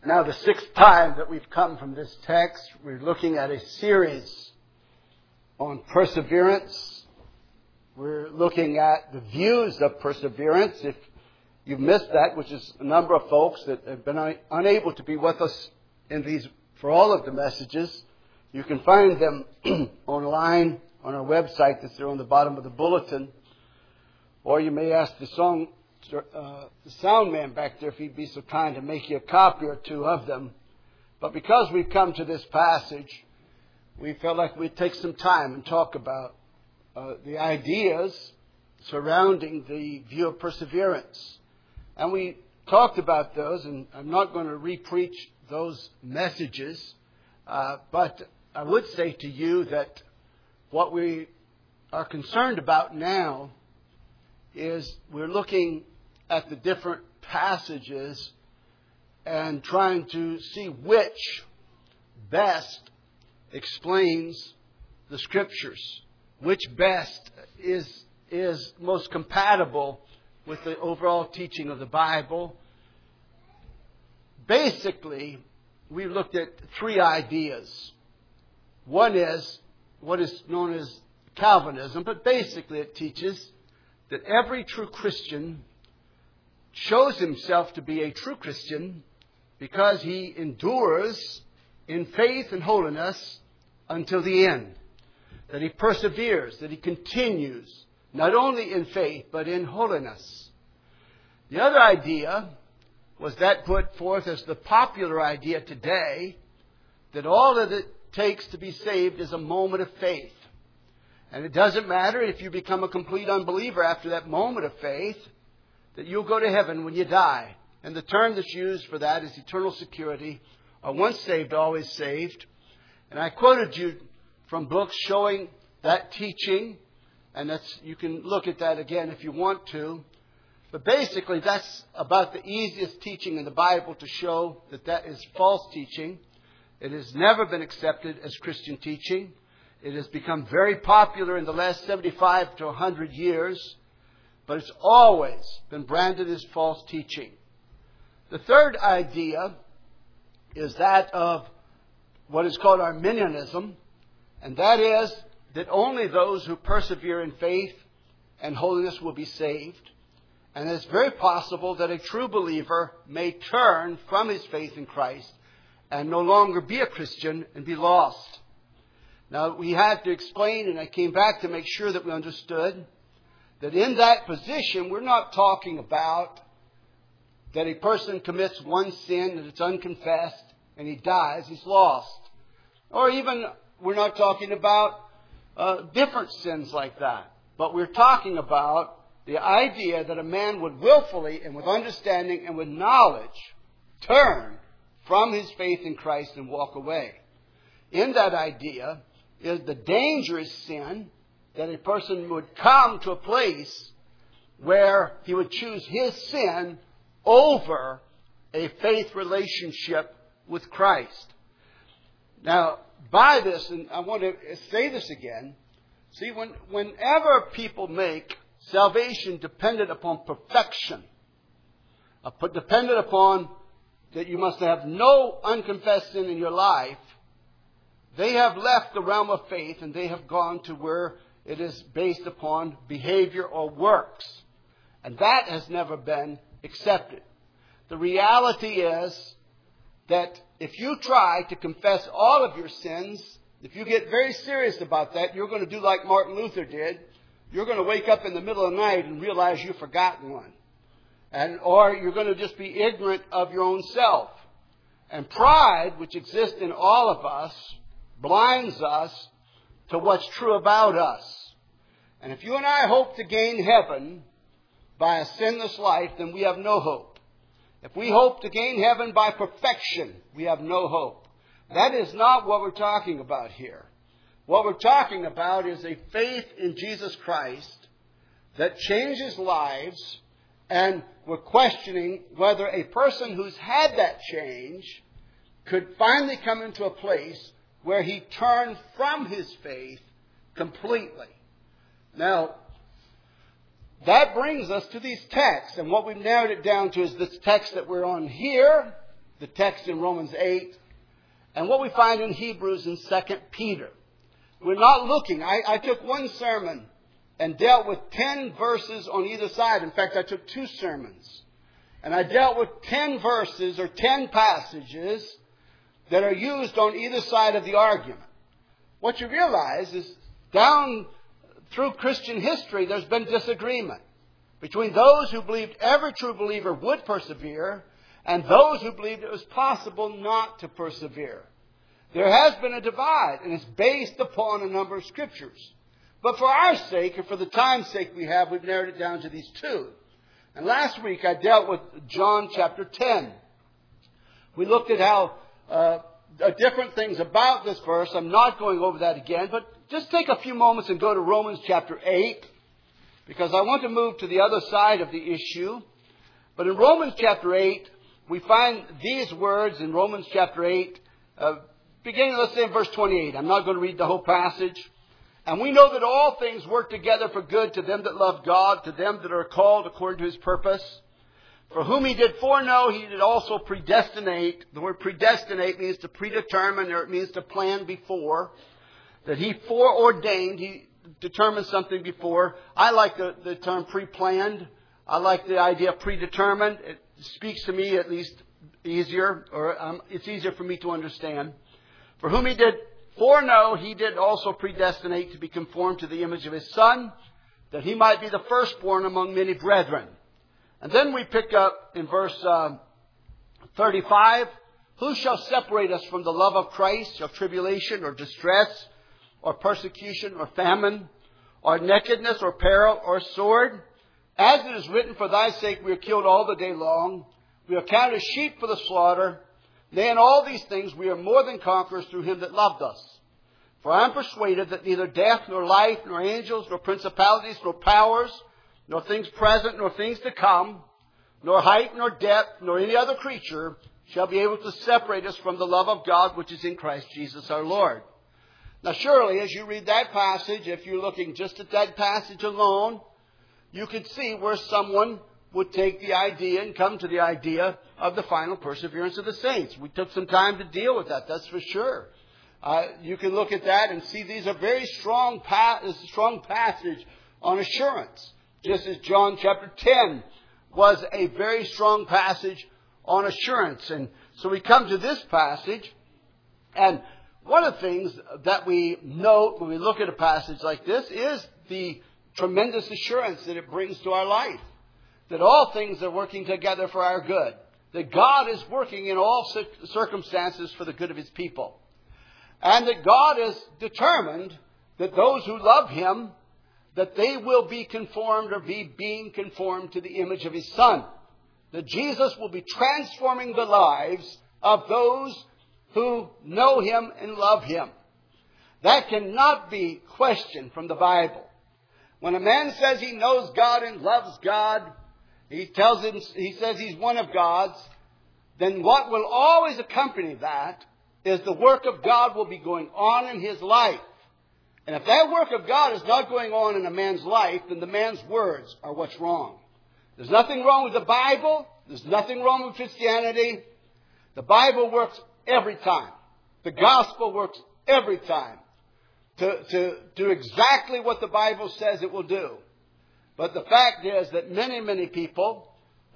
Now, the sixth time that we've come from this text, we're looking at a series on perseverance. We're looking at the views of perseverance. If you've missed that, which is a number of folks that have been unable to be with us for all of the messages, you can find them online on our website that's there on the bottom of the bulletin. Or you may ask the sound man back there if he'd be so kind to make you a copy or two of them. But because we've come to this passage, we felt like we'd take some time and talk about the ideas surrounding the view of perseverance. And we talked about those, and I'm not going to re-preach those messages, but I would say to you that what we are concerned about now is we're looking at the different passages and trying to see which best explains the Scriptures, which best is most compatible with the overall teaching of the Bible. Basically, we looked at three ideas. One is what is known as Calvinism, but basically it teaches that every true Christian shows himself to be a true Christian because he endures in faith and holiness until the end. That he perseveres, that he continues, not only in faith, but in holiness. The other idea was that put forth as the popular idea today, that all that it takes to be saved is a moment of faith. And it doesn't matter if you become a complete unbeliever after that moment of faith, that you'll go to heaven when you die. And the term that's used for that is eternal security, or once saved, always saved. And I quoted you from books showing that teaching, and you can look at that again if you want to. But basically, that's about the easiest teaching in the Bible to show that that is false teaching. It has never been accepted as Christian teaching. It has become very popular in the last 75 to 100 years, but it's always been branded as false teaching. The third idea is that of what is called Arminianism, and that is that only those who persevere in faith and holiness will be saved. And it's very possible that a true believer may turn from his faith in Christ and no longer be a Christian and be lost. Now, we had to explain, and I came back to make sure that we understood, that in that position, we're not talking about that a person commits one sin and it's unconfessed and he dies, he's lost. Or even, we're not talking about different sins like that. But we're talking about the idea that a man would willfully and with understanding and with knowledge turn from his faith in Christ and walk away. In that idea is the dangerous sin that a person would come to a place where he would choose his sin over a faith relationship with Christ. Now, by this, and I want to say this again, see, whenever people make salvation dependent upon perfection, dependent upon that you must have no unconfessed sin in your life, they have left the realm of faith and they have gone to where it is based upon behavior or works. And that has never been accepted. The reality is that if you try to confess all of your sins, if you get very serious about that, you're going to do like Martin Luther did. You're going to wake up in the middle of the night and realize you've forgotten one. Or you're going to just be ignorant of your own self. And pride, which exists in all of us, blinds us to what's true about us. And if you and I hope to gain heaven by a sinless life, then we have no hope. If we hope to gain heaven by perfection, we have no hope. That is not what we're talking about here. What we're talking about is a faith in Jesus Christ that changes lives, and we're questioning whether a person who's had that change could finally come into a place where he turned from his faith completely. Now, that brings us to these texts. And what we've narrowed it down to is this text that we're on here the text in Romans 8 and what we find in Hebrews and 2 Peter. We're not looking. I took one sermon and dealt with 10 verses on either side. In fact, I took 2 sermons. And I dealt with 10 verses or 10 passages that are used on either side of the argument. What you realize is down through Christian history, there's been disagreement between those who believed every true believer would persevere and those who believed it was possible not to persevere. There has been a divide, and it's based upon a number of scriptures. But for our sake, and for the time's sake we've narrowed it down to these 2. And last week I dealt with John chapter 10. We looked at how different things about this verse. I'm not going over that again, but just take a few moments and go to Romans chapter 8, because I want to move to the other side of the issue. But in Romans chapter 8, we find these words in Romans chapter 8, beginning, let's say, in verse 28. I'm not going to read the whole passage. And we know that all things work together for good to them that love God, to them that are called according to His purpose. For whom He did foreknow, He did also predestinate. The word predestinate means to predetermine, or it means to plan before. That He foreordained, He determined something before. I like the term pre-planned. I like the idea of predetermined. It speaks to me at least easier, or it's easier for me to understand. For whom He did foreknow, He did also predestinate to be conformed to the image of His Son, that He might be the firstborn among many brethren. And then we pick up in verse 35, who shall separate us from the love of Christ? Shall tribulation or distress or persecution or famine or nakedness or peril or sword? As it is written, for thy sake we are killed all the day long. We are counted as sheep for the slaughter. Nay, in all these things we are more than conquerors through Him that loved us. For I am persuaded that neither death, nor life, nor angels, nor principalities, nor powers, nor things present, nor things to come, nor height, nor depth, nor any other creature shall be able to separate us from the love of God which is in Christ Jesus our Lord. Now surely, as you read that passage, if you're looking just at that passage alone, you could see where someone would take the idea and come to the idea of the final perseverance of the saints. We took some time to deal with that, that's for sure. You can look at that and see these are very strong passage on assurance. Just as John chapter 10 was a very strong passage on assurance. And so we come to this passage, and one of the things that we note when we look at a passage like this is the tremendous assurance that it brings to our life. That all things are working together for our good. That God is working in all circumstances for the good of His people. And that God is determined that those who love Him, that they will be conformed or be being conformed to the image of His Son. That Jesus will be transforming the lives of those who know Him and love Him. That cannot be questioned from the Bible. When a man says he knows God and loves God, he says he's one of God's, then what will always accompany that is the work of God will be going on in his life. And if that work of God is not going on in a man's life, then the man's words are what's wrong. There's nothing wrong with the Bible. There's nothing wrong with Christianity. The Bible works every time. The gospel works every time to do exactly what the Bible says it will do. But the fact is that many, many people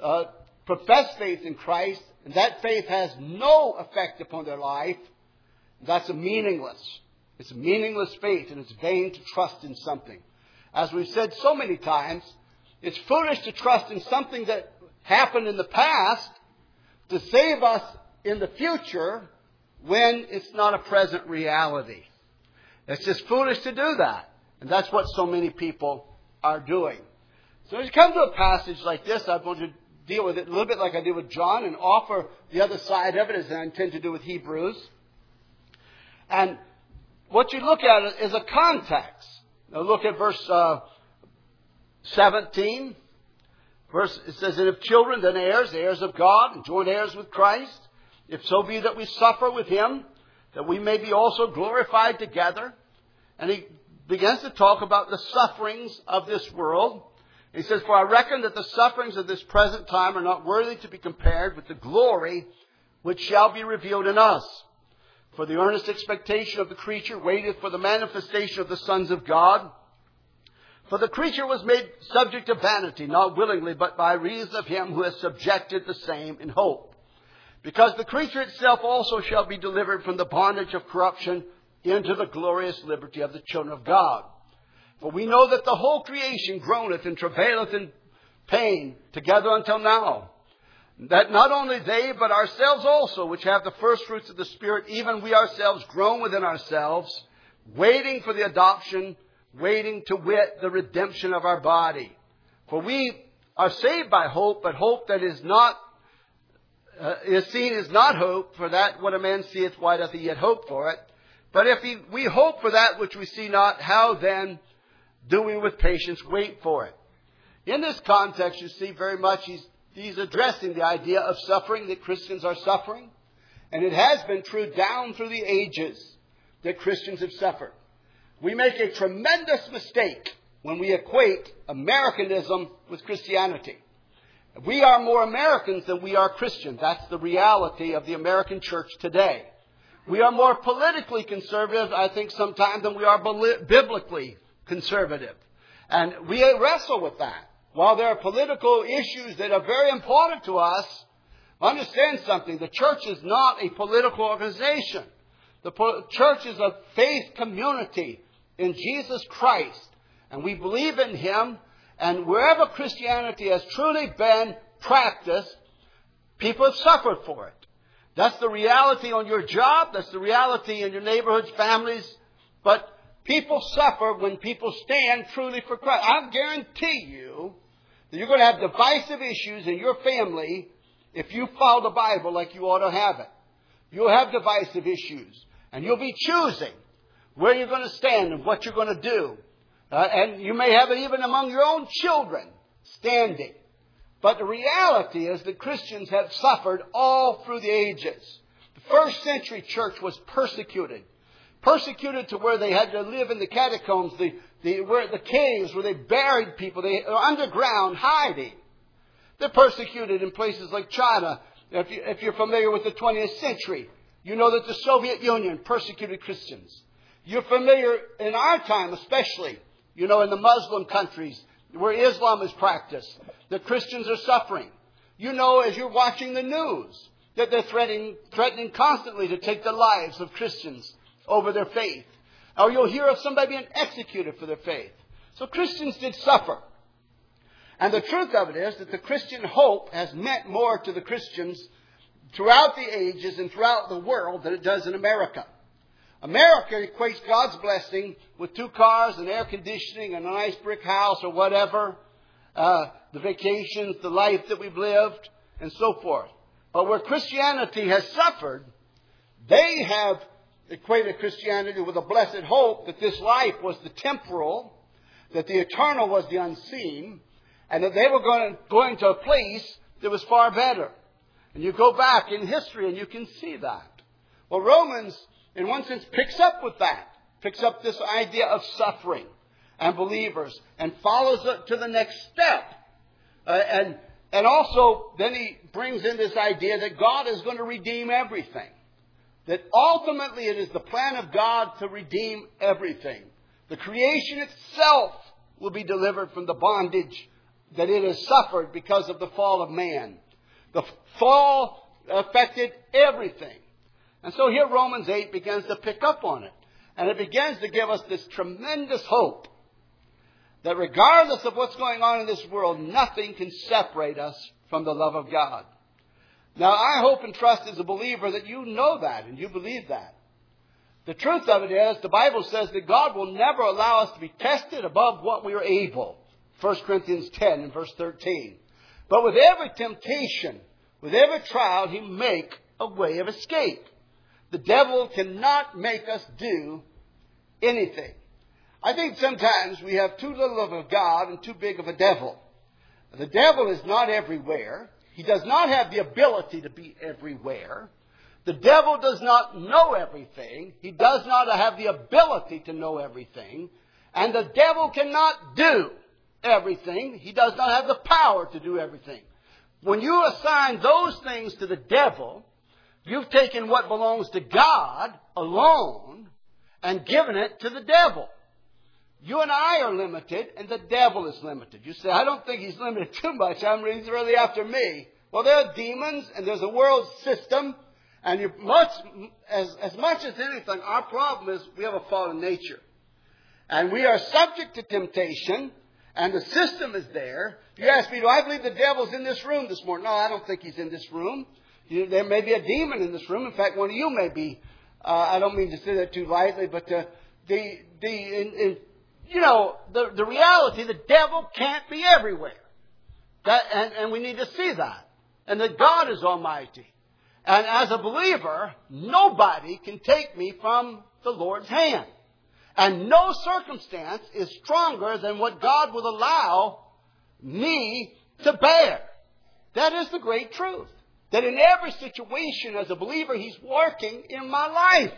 profess faith in Christ, and that faith has no effect upon their life. That's meaningless. It's a meaningless faith, and it's vain to trust in something. As we've said so many times, it's foolish to trust in something that happened in the past to save us in the future when it's not a present reality. It's just foolish to do that. And that's what so many people are doing. So as you come to a passage like this, I want to deal with it a little bit like I did with John and offer the other side of it as I intend to do with Hebrews. And what you look at is a context. Now look at verse 17. It says, and if children, then heirs, heirs of God, and joint heirs with Christ, if so be that we suffer with Him, that we may be also glorified together. And he begins to talk about the sufferings of this world. He says, for I reckon that the sufferings of this present time are not worthy to be compared with the glory which shall be revealed in us. For the earnest expectation of the creature waiteth for the manifestation of the sons of God. For the creature was made subject to vanity, not willingly, but by reason of him who has subjected the same in hope. Because the creature itself also shall be delivered from the bondage of corruption into the glorious liberty of the children of God. For we know that the whole creation groaneth and travaileth in pain together until now. That not only they, but ourselves also, which have the first fruits of the Spirit, even we ourselves groan within ourselves, waiting for the adoption, waiting to wit the redemption of our body. For we are saved by hope, but hope that is seen is not hope. For that what a man seeth, why doth he yet hope for it? But if we hope for that which we see not, how then do we with patience wait for it? In this context, you see very much he's addressing the idea of suffering, that Christians are suffering. And it has been true down through the ages that Christians have suffered. We make a tremendous mistake when we equate Americanism with Christianity. We are more Americans than we are Christians. That's the reality of the American church today. We are more politically conservative, I think, sometimes than we are biblically conservative. And we wrestle with that. While there are political issues that are very important to us, understand something. The church is not a political organization. The church is a faith community in Jesus Christ. And we believe in Him. And wherever Christianity has truly been practiced, people have suffered for it. That's the reality on your job. That's the reality in your neighborhoods, families. But people suffer when people stand truly for Christ. I guarantee you that you're going to have divisive issues in your family if you follow the Bible like you ought to have it. You'll have divisive issues. And you'll be choosing where you're going to stand and what you're going to do. And you may have it even among your own children standing. But the reality is that Christians have suffered all through the ages. The first century church was persecuted. Persecuted to where they had to live in the catacombs, the caves where they buried people. They are underground hiding. They're persecuted in places like China. If you're familiar with the 20th century, you know that the Soviet Union persecuted Christians. You're familiar in our time especially, in the Muslim countries where Islam is practiced, that Christians are suffering. As you're watching the news, that they're threatening constantly to take the lives of Christians over their faith. Or you'll hear of somebody being executed for their faith. So Christians did suffer. And the truth of it is that the Christian hope has meant more to the Christians throughout the ages and throughout the world than it does in America. America equates God's blessing with 2 cars and air conditioning and a nice brick house or whatever, the vacations, the life that we've lived, and so forth. But where Christianity has suffered, they have equated Christianity with a blessed hope that this life was the temporal, that the eternal was the unseen, and that they were going to a place that was far better. And you go back in history and you can see that. Well, Romans, in one sense, picks up with that. Picks up this idea of suffering and believers and follows it to the next step. And also, then he brings in this idea that God is going to redeem everything. That ultimately it is the plan of God to redeem everything. The creation itself will be delivered from the bondage that it has suffered because of the fall of man. The fall affected everything. And so here Romans 8 begins to pick up on it. And it begins to give us this tremendous hope that regardless of what's going on in this world, nothing can separate us from the love of God. Now, I hope and trust as a believer that you know that and you believe that. The truth of it is, the Bible says that God will never allow us to be tested above what we are able. 1 Corinthians 10 and verse 13. But with every temptation, with every trial, He make a way of escape. The devil cannot make us do anything. I think sometimes we have too little of a God and too big of a devil. The devil is not everywhere. He does not have the ability to be everywhere. The devil does not know everything. He does not have the ability to know everything. And the devil cannot do everything. He does not have the power to do everything. When you assign those things to the devil, You've taken what belongs to God alone and given it to the devil. You and I are limited, and the devil is limited. You say, I don't think he's limited too much. He's really after me. Well, there are demons, and there's a world system, and as much as anything, our problem is we have a fallen nature. And we are subject to temptation, and the system is there. You ask me, do I believe the devil's in this room this morning? No, I don't think he's in this room. There may be a demon in this room. In fact, one of you may be. I don't mean to say that too lightly, but the reality, the devil can't be everywhere. And we need to see that. And that God is almighty. And as a believer, nobody can take me from the Lord's hand. And no circumstance is stronger than what God will allow me to bear. That is the great truth. That in every situation as a believer, He's working in my life.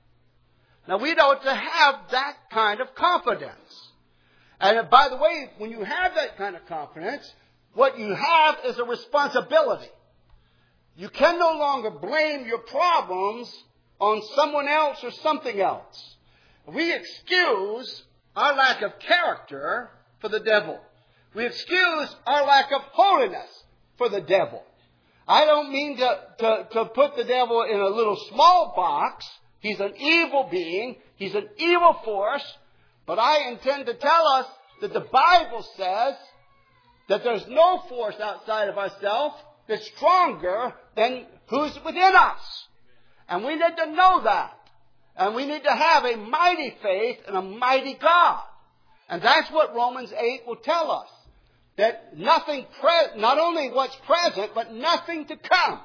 Now we ought to have that kind of confidence. And by the way, when you have that kind of confidence, what you have is a responsibility. You can no longer blame your problems on someone else or something else. We excuse our lack of character for the devil. We excuse our lack of holiness for the devil. I don't mean to put the devil in a little small box. He's an evil being. He's an evil force. But I intend to tell us that the Bible says that there's no force outside of ourselves that's stronger than who's within us. And we need to know that. And we need to have a mighty faith in a mighty God. And that's what Romans 8 will tell us. That not only what's present, but nothing to come.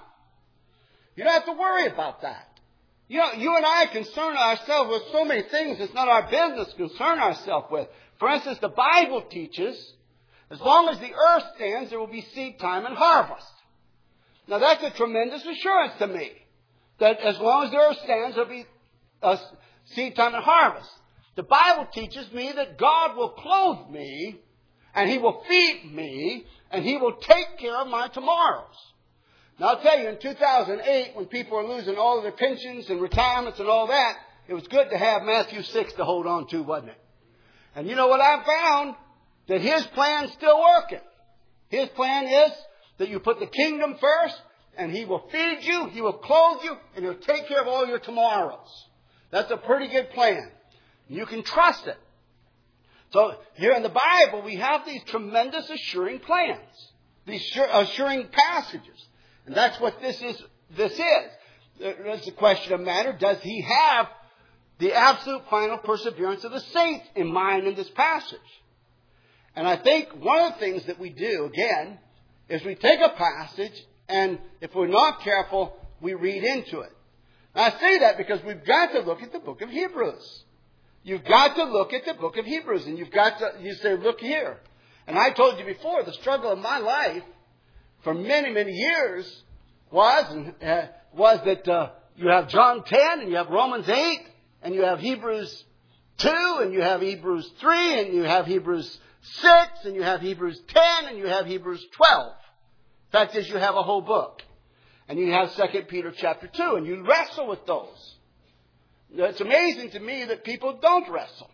You don't have to worry about that. You know, you and I concern ourselves with so many things it's not our business to concern ourselves with. For instance, the Bible teaches, as long as the earth stands, there will be seed time and harvest. Now that's a tremendous assurance to me. That as long as the earth stands, there will be seed time and harvest. The Bible teaches me that God will clothe me, and He will feed me, and He will take care of my tomorrows. Now I'll tell you, in 2008, when people were losing all of their pensions and retirements and all that, it was good to have Matthew 6 to hold on to, wasn't it? And you know what I found? That His plan's still working. His plan is that you put the kingdom first, and He will feed you, He will clothe you, and He'll take care of all your tomorrows. That's a pretty good plan. You can trust it. So here in the Bible, we have these tremendous assuring plans, these assuring passages. And that's what this is. It's a question of matter. Does He have the absolute final perseverance of the saints in mind in this passage? And I think one of the things that we do, again, is we take a passage, and if we're not careful, we read into it. And I say that because we've got to look at the book of Hebrews. You've got to look at the book of Hebrews, and you say, look here. And I told you before, the struggle of my life for many, many years was that you have John 10, and you have Romans 8, and you have Hebrews 2, and you have Hebrews 3, and you have Hebrews 6, and you have Hebrews 10, and you have Hebrews 12. Fact is, you have a whole book. And you have 2 Peter chapter 2, and you wrestle with those. It's amazing to me that people don't wrestle.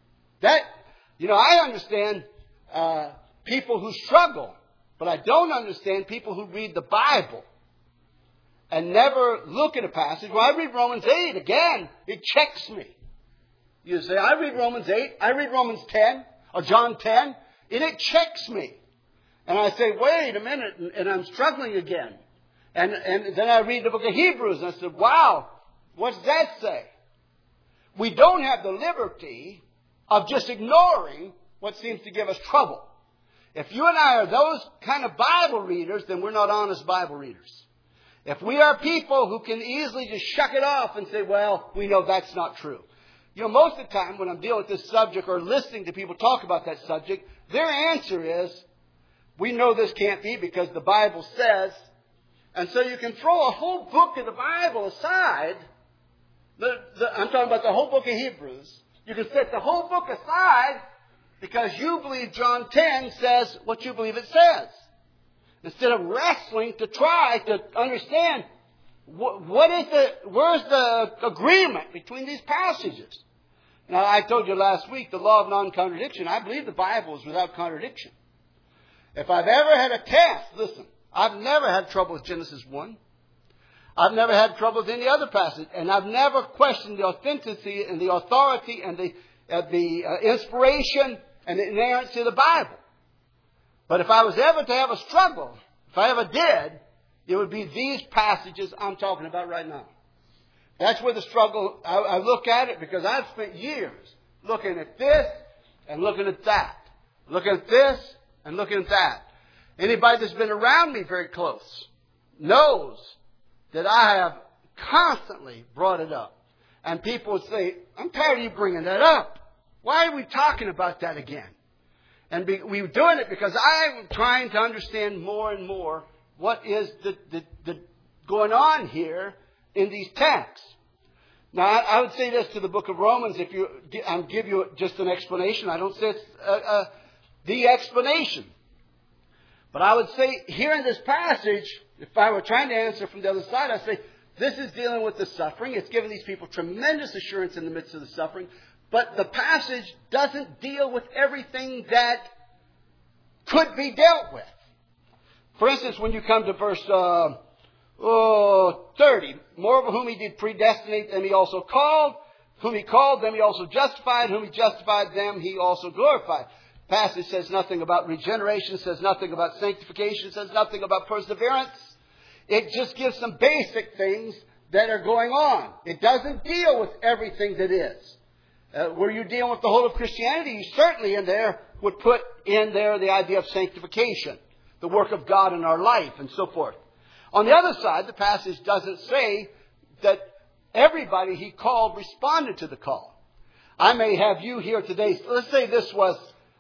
I understand people who struggle, but I don't understand people who read the Bible and never look at a passage. Well, I read Romans 8 again. It checks me. You say, I read Romans 8, I read Romans 10, or John 10, and it checks me. And I say, wait a minute, and I'm struggling again. And then I read the book of Hebrews, and I said, wow, what does that say? We don't have the liberty of just ignoring what seems to give us trouble. If you and I are those kind of Bible readers, then we're not honest Bible readers. If we are people who can easily just shuck it off and say, well, we know that's not true. You know, most of the time when I'm dealing with this subject or listening to people talk about that subject, their answer is, we know this can't be because the Bible says. And so you can throw a whole book of the Bible aside. I'm talking about the whole book of Hebrews. You can set the whole book aside because you believe John 10 says what you believe it says. Instead of wrestling to try to understand, Where's the agreement between these passages? Now, I told you last week, the law of non-contradiction. I believe the Bible is without contradiction. If I've ever had a test, listen, I've never had trouble with Genesis 1. I've never had trouble with any other passage. And I've never questioned the authenticity and the authority and the inspiration and the inerrancy of the Bible. But if I was ever to have a struggle, if I ever did, it would be these passages I'm talking about right now. That's where the struggle, I look at it because I've spent years looking at this and looking at that. Looking at this and looking at that. Anybody that's been around me very close knows that I have constantly brought it up. And people would say, I'm tired of you bringing that up. Why are we talking about that again? And we're doing it because I'm trying to understand more and more what is the going on here in these texts. Now, I would say this to the book of Romans. I'll give you just an explanation. I don't say it's the explanation. But I would say here in this passage, if I were trying to answer from the other side, I'd say this is dealing with the suffering. It's giving these people tremendous assurance in the midst of the suffering. But the passage doesn't deal with everything that could be dealt with. For instance, when you come to verse 30, moreover whom he did predestinate, them he also called. Whom he called, them he also justified. Whom he justified, them he also glorified. The passage says nothing about regeneration, says nothing about sanctification, says nothing about perseverance. It just gives some basic things that are going on. It doesn't deal with everything that is. Were you dealing with the whole of Christianity, you certainly in there would put in there the idea of sanctification, the work of God in our life, and so forth. On the other side, the passage doesn't say that everybody he called responded to the call. I may have you here today. Let's say this was,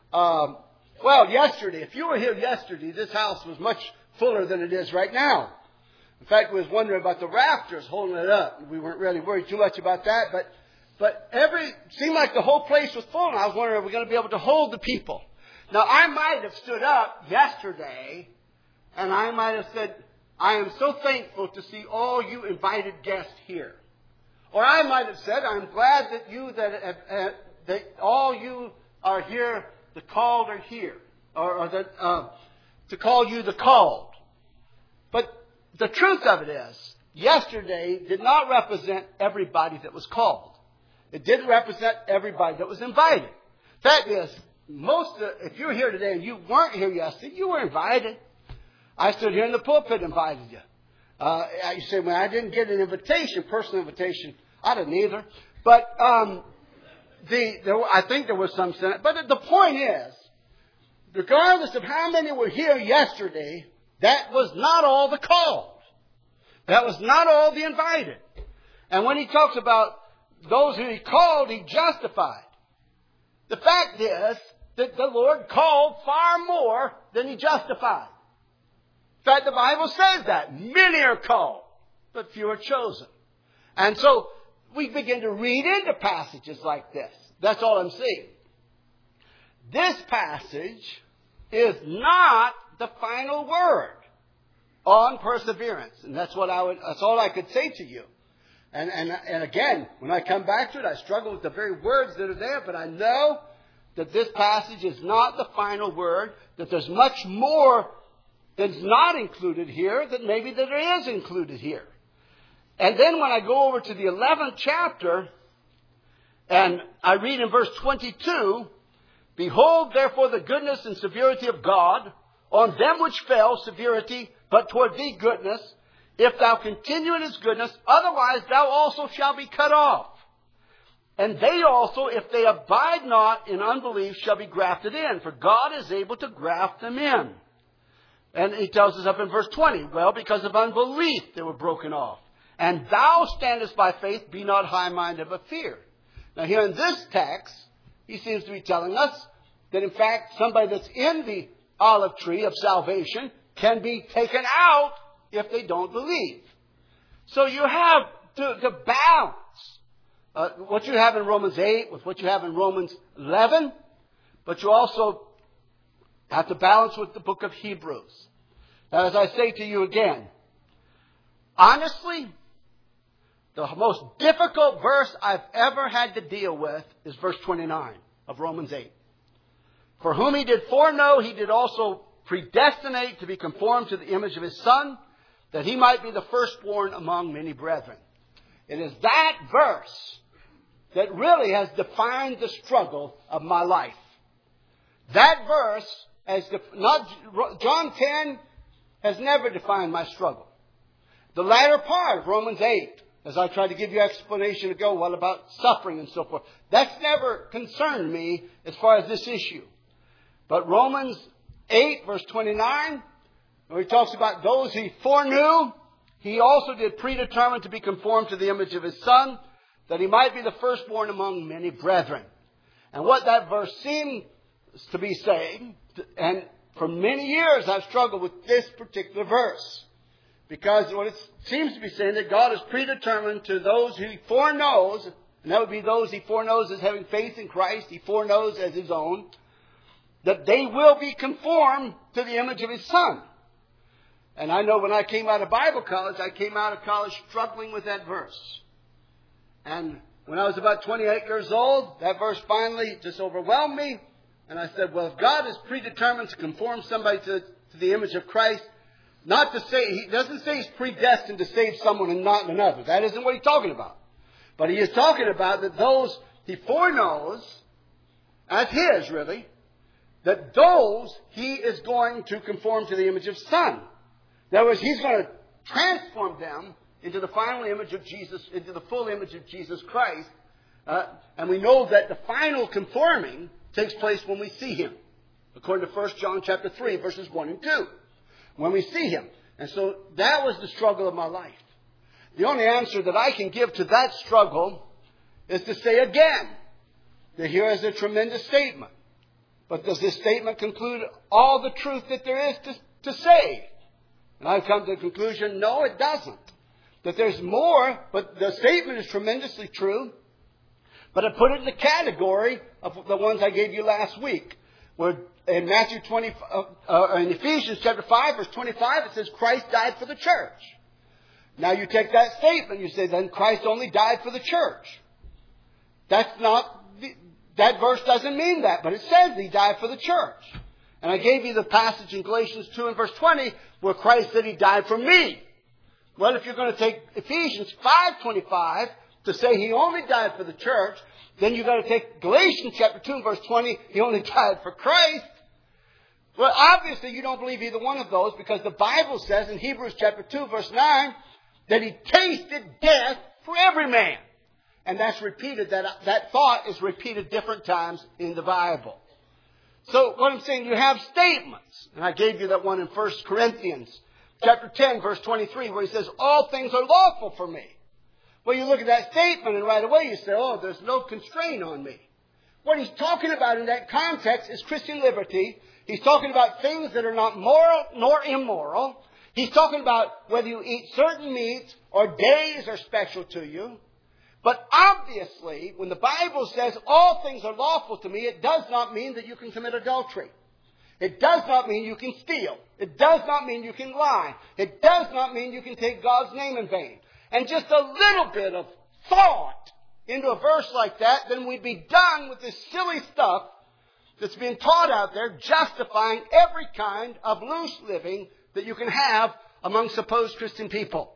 yesterday. If you were here yesterday, this house was much fuller than it is right now. In fact, we was wondering about the rafters holding it up. We weren't really worried too much about that, but seemed like the whole place was full, and I was wondering, are we going to be able to hold the people? Now, I might have stood up yesterday, and I might have said, I am so thankful to see all you invited guests here. Or I might have said, I'm glad that that all you are here, the called are here. Or that to call you the called. But the truth of it is, yesterday did not represent everybody that was called. It didn't represent everybody that was invited. Fact is, if you're here today and you weren't here yesterday, you were invited. I stood here in the pulpit and invited you. You say, well, I didn't get an invitation, personal invitation. I didn't either. But I think there was some sense. But the point is, regardless of how many were here yesterday, that was not all the called. That was not all the invited. And when he talks about those who he called, he justified. The fact is that the Lord called far more than he justified. In fact, the Bible says that. Many are called, but few are chosen. And so we begin to read into passages like this. That's all I'm saying. This passage is not the final word on perseverance. And that's all I could say to you. And again, when I come back to it, I struggle with the very words that are there, but I know that this passage is not the final word, that there's much more that's not included here that maybe that there is included here. And then when I go over to the 11th chapter, and I read in verse 22, behold, therefore, the goodness and severity of God, on them which fell, severity, but toward thee goodness, if thou continue in his goodness, otherwise thou also shalt be cut off. And they also, if they abide not in unbelief, shall be grafted in, for God is able to graft them in. And he tells us up in verse 20, well, because of unbelief they were broken off. And thou standest by faith, be not high-minded, but fear. Now here in this text, he seems to be telling us that in fact somebody that's in the olive tree of salvation can be taken out if they don't believe. So you have to balance what you have in Romans 8 with what you have in Romans 11, but you also have to balance with the book of Hebrews. Now, as I say to you again, Honestly, the most difficult verse I've ever had to deal with is verse 29 of Romans 8. For whom he did foreknow, he did also predestinate to be conformed to the image of his Son, that he might be the firstborn among many brethren. It is that verse that really has defined the struggle of my life. That verse, John 10 has never defined my struggle. The latter part of Romans 8, as I tried to give you explanation ago, what about suffering and so forth, that's never concerned me as far as this issue. But Romans 8, verse 29, where he talks about those he foreknew, he also did predetermine to be conformed to the image of his Son, that he might be the firstborn among many brethren. And what that verse seems to be saying, and for many years I've struggled with this particular verse, because what it seems to be saying that God is predetermined to those who he foreknows, and that would be those he foreknows as having faith in Christ, he foreknows as his own, that they will be conformed to the image of his Son. And I know when I came out of Bible college, I came out of college struggling with that verse. And when I was about 28 years old, that verse finally just overwhelmed me. And I said, well, if God is predetermined to conform somebody to the image of Christ, not to say, he doesn't say he's predestined to save someone and not another. That isn't what he's talking about. But he is talking about that those he foreknows, as his really, that those he is going to conform to the image of Son. In other words, he's going to transform them into the final image of Jesus, into the full image of Jesus Christ. And we know that the final conforming takes place when we see him, according to 1 John chapter 3, verses 1 and 2. When we see him. And so that was the struggle of my life. The only answer that I can give to that struggle is to say again that here is a tremendous statement. But does this statement conclude all the truth that there is to say? And I've come to the conclusion, no, it doesn't. That there's more, but the statement is tremendously true. But I put it in the category of the ones I gave you last week. Where in in Ephesians chapter 5, verse 25, it says Christ died for the church. Now you take that statement, you say, then Christ only died for the church. That verse doesn't mean that, but it says he died for the church. And I gave you the passage in Galatians 2 and verse 20 where Christ said he died for me. Well, if you're going to take Ephesians 5:25 to say he only died for the church, then you've got to take Galatians chapter 2 and verse 20, he only died for Christ. Well, obviously you don't believe either one of those because the Bible says in Hebrews chapter 2 verse 9 that he tasted death for every man. And that's repeated, that thought is repeated different times in the Bible. So what I'm saying, you have statements. And I gave you that one in 1 Corinthians chapter 10 verse 23 where he says, all things are lawful for me. Well, you look at that statement and right away you say, oh, there's no constraint on me. What he's talking about in that context is Christian liberty. He's talking about things that are not moral nor immoral. He's talking about whether you eat certain meats or days are special to you. But obviously, when the Bible says all things are lawful to me, it does not mean that you can commit adultery. It does not mean you can steal. It does not mean you can lie. It does not mean you can take God's name in vain. And just a little bit of thought into a verse like that, then we'd be done with this silly stuff that's being taught out there, justifying every kind of loose living that you can have among supposed Christian people.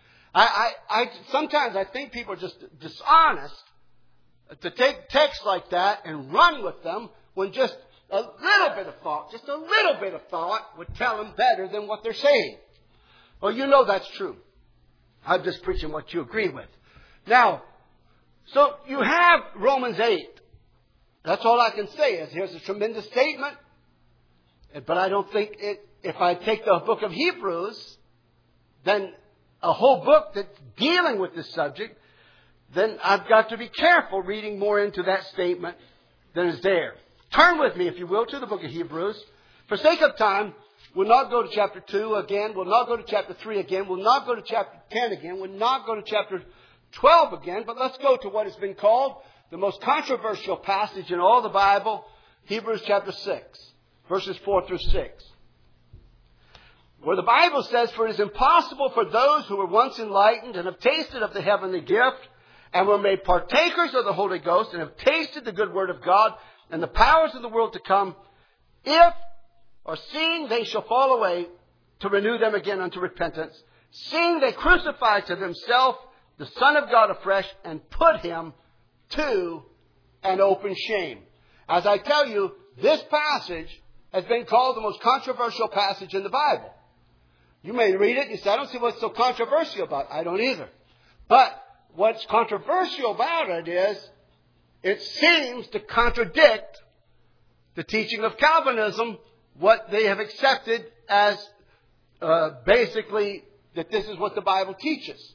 Sometimes I think people are just dishonest to take texts like that and run with them when just a little bit of thought would tell them better than what they're saying. Well, you know that's true. I'm just preaching what you agree with. Now, so you have Romans 8. That's all I can say is here's a tremendous statement. But I don't think if I take the book of Hebrews, then a whole book that's dealing with this subject, then I've got to be careful reading more into that statement than is there. Turn with me, if you will, to the book of Hebrews. For sake of time, we'll not go to chapter 2 again. We'll not go to chapter 3 again. We'll not go to chapter 10 again. We'll not go to chapter 12 again. But let's go to what has been called the most controversial passage in all the Bible, Hebrews chapter 6, verses 4 through 6. where the Bible says, "For it is impossible for those who were once enlightened and have tasted of the heavenly gift and were made partakers of the Holy Ghost and have tasted the good word of God and the powers of the world to come, if or seeing they shall fall away, to renew them again unto repentance, seeing they crucify to themselves the Son of God afresh and put him to an open shame." As I tell you, this passage has been called the most controversial passage in the Bible. You may read it and you say, "I don't see what's so controversial about it." I don't either. But what's controversial about it is it seems to contradict the teaching of Calvinism, what they have accepted as basically that this is what the Bible teaches.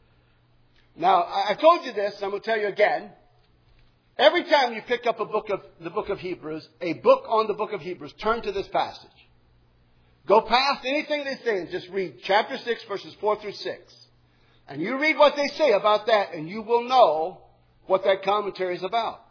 Now, I told you this, and I'm going to tell you again. Every time you pick up the book of Hebrews, a book on the book of Hebrews, turn to this passage. Go past anything they say and just read chapter 6, verses 4 through 6. And you read what they say about that, and you will know what that commentary is about.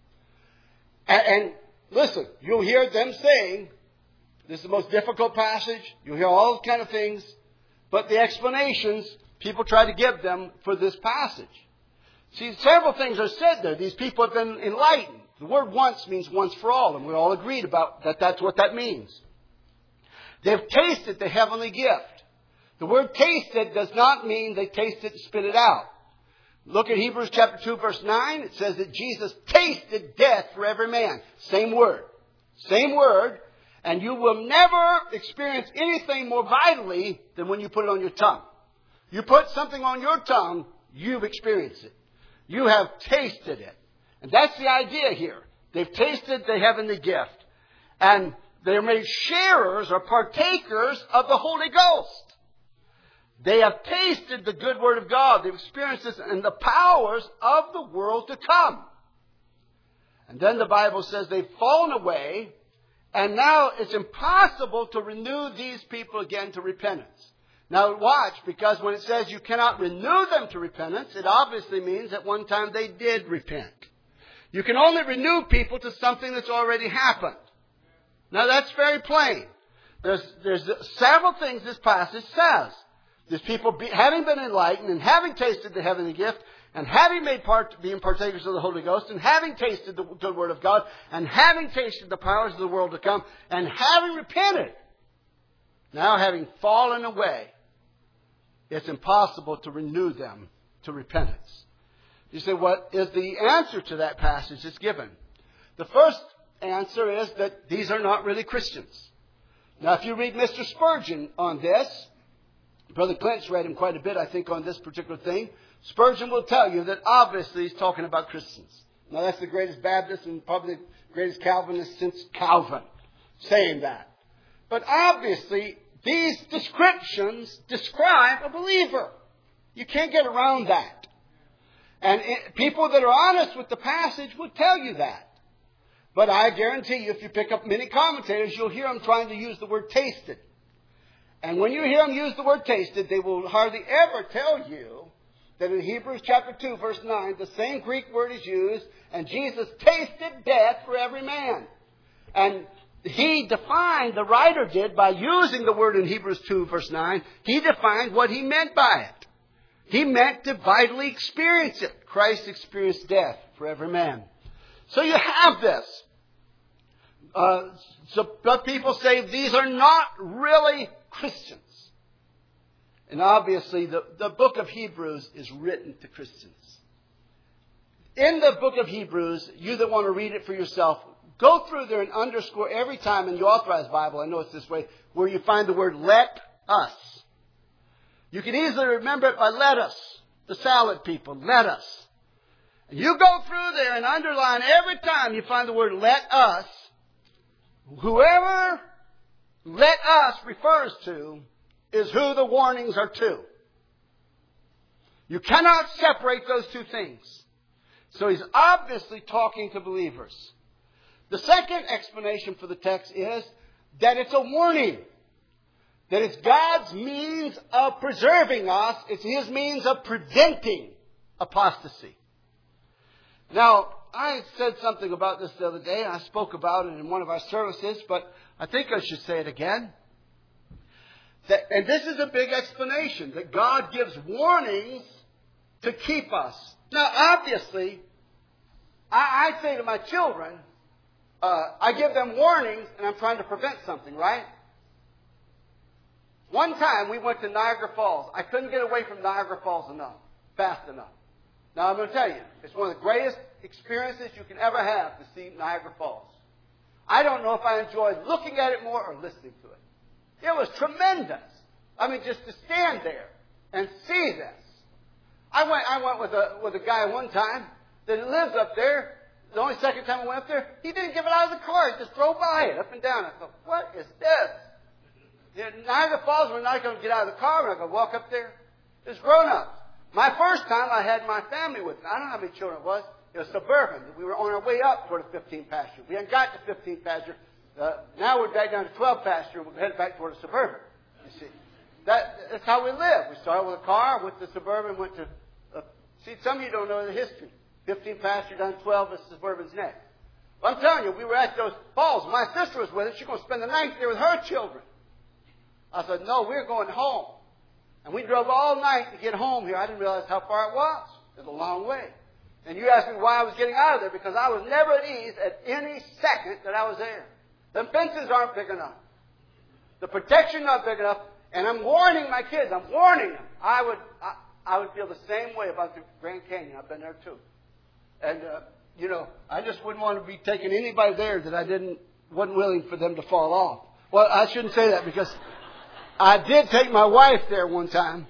And listen, you'll hear them saying, this is the most difficult passage. You'll hear all kind of things. But the explanations people try to give them for this passage. See, several things are said there. These people have been enlightened. The word once means once for all, and we're all agreed about that. That's what that means. They've tasted the heavenly gift. The word tasted does not mean they tasted and spit it out. Look at Hebrews chapter 2, verse 9. It says that Jesus tasted death for every man. Same word. Same word. And you will never experience anything more vitally than when you put it on your tongue. You put something on your tongue, you've experienced it. You have tasted it. And that's the idea here. They've tasted the heavenly gift. And they're made sharers or partakers of the Holy Ghost. They have tasted the good word of God. They've experienced this and the powers of the world to come. And then the Bible says they've fallen away. And now it's impossible to renew these people again to repentance. Now watch, because when it says you cannot renew them to repentance, it obviously means at one time they did repent. You can only renew people to something that's already happened. Now that's very plain. There's several things this passage says. There's people having been enlightened and having tasted the heavenly gift and having being partakers of the Holy Ghost and having tasted the good word of God and having tasted the powers of the world to come and having repented. Now having fallen away, it's impossible to renew them to repentance. You say, what is the answer to that passage that's given? The first answer is that these are not really Christians. Now, if you read Mr. Spurgeon on this, Brother Clint's read him quite a bit, I think, on this particular thing. Spurgeon will tell you that obviously he's talking about Christians. Now, that's the greatest Baptist and probably the greatest Calvinist since Calvin saying that. But obviously, these descriptions describe a believer. You can't get around that. And people that are honest with the passage would tell you that. But I guarantee you, if you pick up many commentators, you'll hear them trying to use the word tasted. And when you hear them use the word tasted, they will hardly ever tell you that in Hebrews chapter 2, verse 9, the same Greek word is used, and Jesus tasted death for every man. And he defined, the writer did, by using the word in Hebrews 2, verse 9, he defined what he meant by it. He meant to vitally experience it. Christ experienced death for every man. So you have this. But people say these are not really Christians. And obviously the book of Hebrews is written to Christians. In the book of Hebrews, you that want to read it for yourself, go through there and underscore every time in your Authorized Bible, I know it's this way, where you find the word let us. You can easily remember it by let us. The salad people, let us. And you go through there and underline every time you find the word let us. Whoever let us refers to is who the warnings are to. You cannot separate those two things. So he's obviously talking to believers. The second explanation for the text is that it's a warning. That it's God's means of preserving us. It's His means of preventing apostasy. Now, I said something about this the other day. I spoke about it in one of our services, but I think I should say it again. And this is a big explanation, that God gives warnings to keep us. Now, obviously, I say to my children, I give them warnings and I'm trying to prevent something, right? One time we went to Niagara Falls. I couldn't get away from Niagara Falls fast enough. Now, I'm going to tell you, it's one of the greatest experiences you can ever have to see Niagara Falls. I don't know if I enjoyed looking at it more or listening to it. It was tremendous. I mean, just to stand there and see this. I went with a guy one time that lives up there. The only second time I went up there, he didn't get it out of the car. He just drove by it up and down. I thought, what is this? Niagara Falls, we're not going to get out of the car. We're not going to walk up there. It's grown-ups. My first time, I had my family with me. I don't know how many children it was. It was Suburban. We were on our way up toward the 15 pasture. We hadn't got to 15 pasture. Now we're back down to 12 pasture. We're headed back toward the Suburban. You see, that's how we live. We started with a car, went to Suburban, went to. See, some of you don't know the history. 15 pasture down 12 is Suburban's next. But I'm telling you, we were at those falls. My sister was with us. She's going to spend the night there with her children. I said, no, we're going home. And we drove all night to get home here. I didn't realize how far it was. It was a long way. And you asked me why I was getting out of there, because I was never at ease at any second that I was there. The fences aren't big enough. The protection not big enough. And I'm warning my kids. I'm warning them. I would feel the same way about the Grand Canyon. I've been there too. And, I just wouldn't want to be taking anybody there that I wasn't willing for them to fall off. Well, I shouldn't say that, because I did take my wife there one time.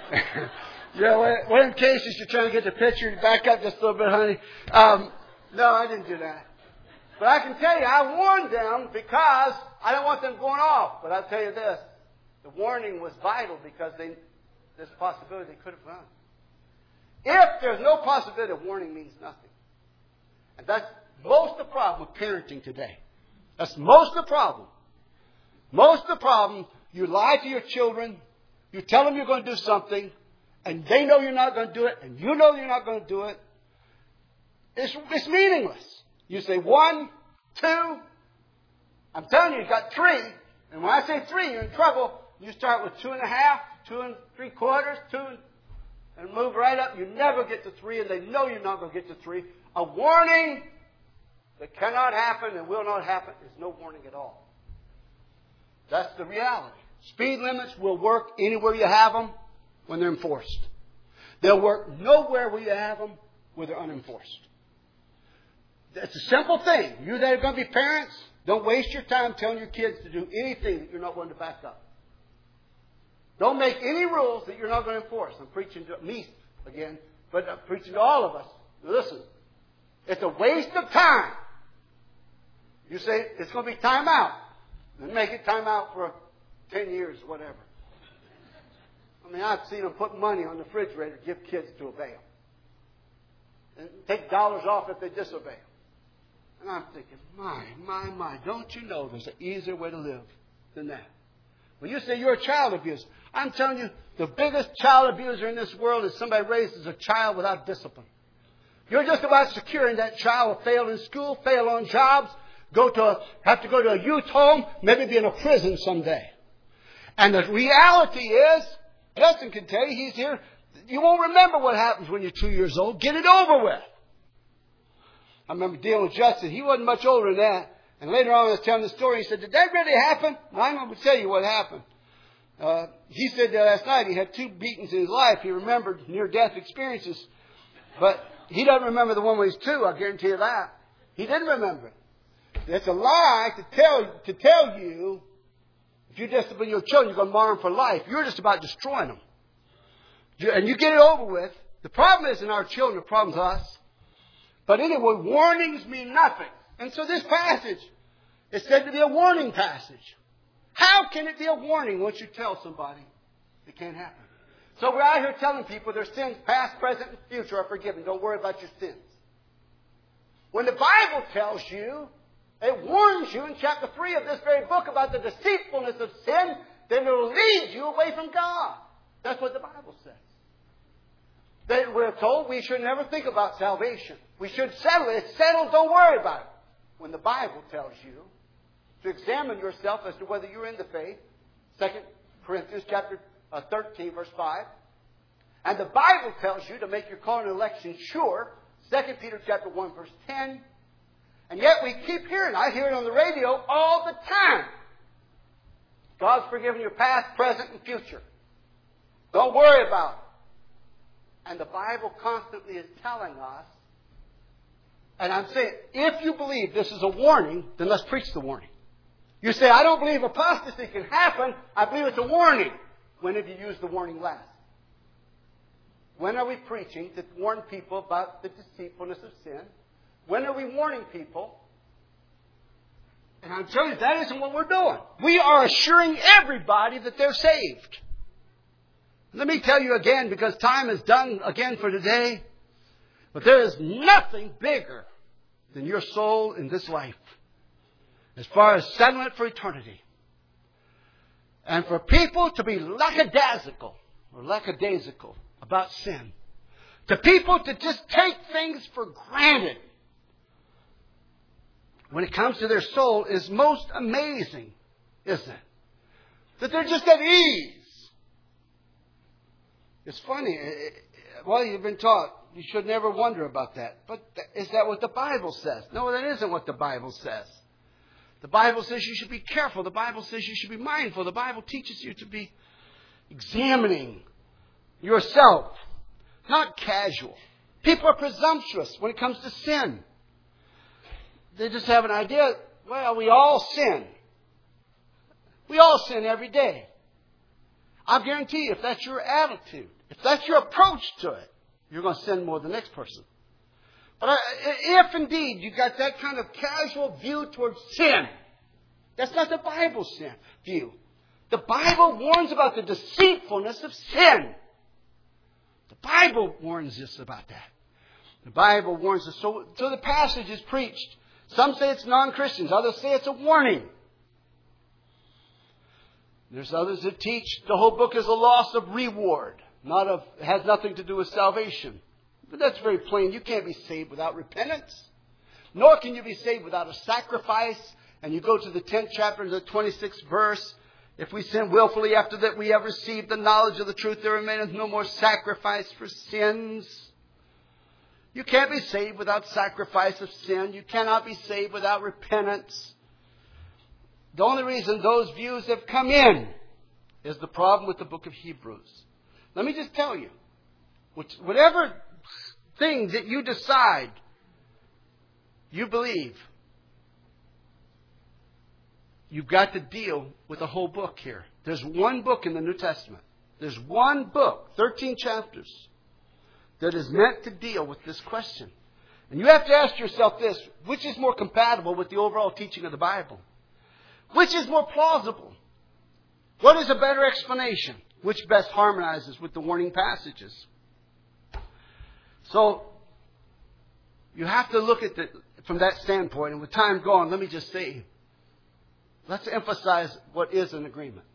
One case is you're trying to get the picture, back up just a little bit, honey. No, I didn't do that. But I can tell you, I warned them because I don't want them going off. But I'll tell you this, the warning was vital, because there's a possibility they could have run. If there's no possibility, a warning means nothing. And that's most of the problem with parenting today. That's most of the problem. Most of the problem, you lie to your children, you tell them you're going to do something, and they know you're not going to do it, and you know you're not going to do it. It's meaningless. You say 1, 2. I'm telling you, you've got 3. And when I say 3, you're in trouble. You start with 2.5, 2 3/4, 2, and move right up. You never get to 3, and they know you're not going to get to 3. A warning that cannot happen and will not happen is no warning at all. That's the reality. Speed limits will work anywhere you have them when they're enforced. They'll work nowhere where you have them where they're unenforced. It's a simple thing. You that are going to be parents, don't waste your time telling your kids to do anything that you're not willing to back up. Don't make any rules that you're not going to enforce. I'm preaching to me again, but I'm preaching to all of us. Listen, it's a waste of time. You say it's going to be time out. Then make it time out for 10 years, whatever. I mean, I've seen them put money on the refrigerator to give kids to obey them. And take dollars off if they disobey them. And I'm thinking, my, don't you know there's an easier way to live than that? When you say you're a child abuser, I'm telling you, the biggest child abuser in this world is somebody raised as a child without discipline. You're just about securing that child will fail in school, fail on jobs, have to go to a youth home, maybe be in a prison someday. And the reality is, Justin can tell you, he's here. You won't remember what happens when you're 2 years old. Get it over with. I remember dealing with Justin. He wasn't much older than that. And later on, I was telling the story. He said, did that really happen? Well, I'm going to tell you what happened. He said that last night he had 2 beatings in his life. He remembered near-death experiences. But he doesn't remember the one when he's 2. I guarantee you that. He didn't remember it. It's a lie to tell you if you discipline your children, you're going to mar them for life. You're just about destroying them. And you get it over with. The problem isn't our children. The problem's us. But anyway, warnings mean nothing. And so this passage is said to be a warning passage. How can it be a warning once you tell somebody it can't happen? So we're out here telling people their sins, past, present, and future, are forgiven. Don't worry about your sins. When the Bible tells you, it warns you in chapter 3 of this very book about the deceitfulness of sin, then it will lead you away from God. That's what the Bible says. That we're told we should never think about salvation. We should settle it. It's settled. Don't worry about it. When the Bible tells you to examine yourself as to whether you're in the faith, 2 Corinthians chapter 13, verse 5. And the Bible tells you to make your calling and election sure. 2 Peter chapter 1, verse 10. And yet we keep hearing, I hear it on the radio all the time. God's forgiven your past, present, and future. Don't worry about it. And the Bible constantly is telling us, and I'm saying, if you believe this is a warning, then let's preach the warning. You say, I don't believe apostasy can happen. I believe it's a warning. When have you used the warning last? When are we preaching to warn people about the deceitfulness of sin? When are we warning people? And I'm telling you, that isn't what we're doing. We are assuring everybody that they're saved. Let me tell you again, because time is done again for today, but there is nothing bigger than your soul in this life as far as settlement for eternity. And for people to be lackadaisical about sin, to people to just take things for granted when it comes to their soul is most amazing, isn't it? That they're just at ease. It's funny. Well, you've been taught you should never wonder about that. But is that what the Bible says? No, that isn't what the Bible says. The Bible says you should be careful. The Bible says you should be mindful. The Bible teaches you to be examining yourself, not casual. People are presumptuous when it comes to sin. They just have an idea, well, we all sin. We all sin every day. I guarantee you, if that's your attitude, if that's your approach to it, you're going to sin more than the next person. But if indeed you got that kind of casual view towards sin, that's not the Bible's view. The Bible warns about the deceitfulness of sin. The Bible warns us about that. The Bible warns us. So the passage is preached. Some say it's non-Christians. Others say it's a warning. There's others that teach the whole book is a loss of reward. It has nothing to do with salvation. But that's very plain. You can't be saved without repentance. Nor can you be saved without a sacrifice. And you go to the 10th chapter and the 26th verse. If we sin willfully after that we have received the knowledge of the truth, there remaineth no more sacrifice for sins. You can't be saved without sacrifice of sin. You cannot be saved without repentance. The only reason those views have come in is the problem with the book of Hebrews. Let me just tell you, whatever thing that you decide you believe, you've got to deal with the whole book here. There's one book in the New Testament. There's one book, 13 chapters, that is meant to deal with this question. And you have to ask yourself this, which is more compatible with the overall teaching of the Bible? Which is more plausible? What is a better explanation? Which best harmonizes with the warning passages? So, you have to look at it from that standpoint. And with time gone, let me just say, let's emphasize what is an agreement.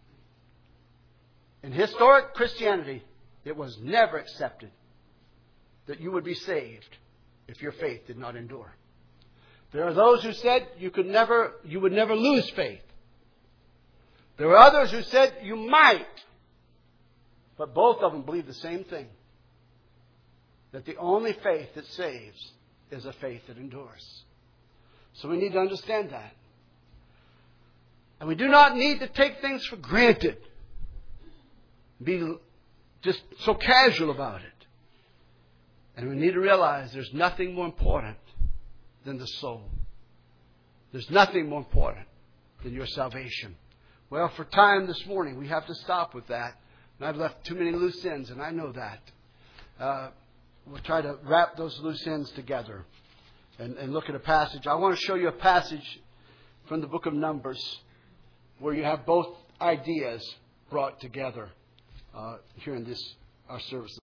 In historic Christianity, it was never accepted that you would be saved if your faith did not endure. There are those who said you would never lose faith. There are others who said you might. But both of them believe the same thing. That the only faith that saves is a faith that endures. So we need to understand that. And we do not need to take things for granted. Be just so casual about it. And we need to realize there's nothing more important than the soul. There's nothing more important than your salvation. Well, for time this morning, we have to stop with that. And I've left too many loose ends, and I know that. We'll try to wrap those loose ends together and look at a passage. I want to show you a passage from the book of Numbers where you have both ideas brought together here in our service.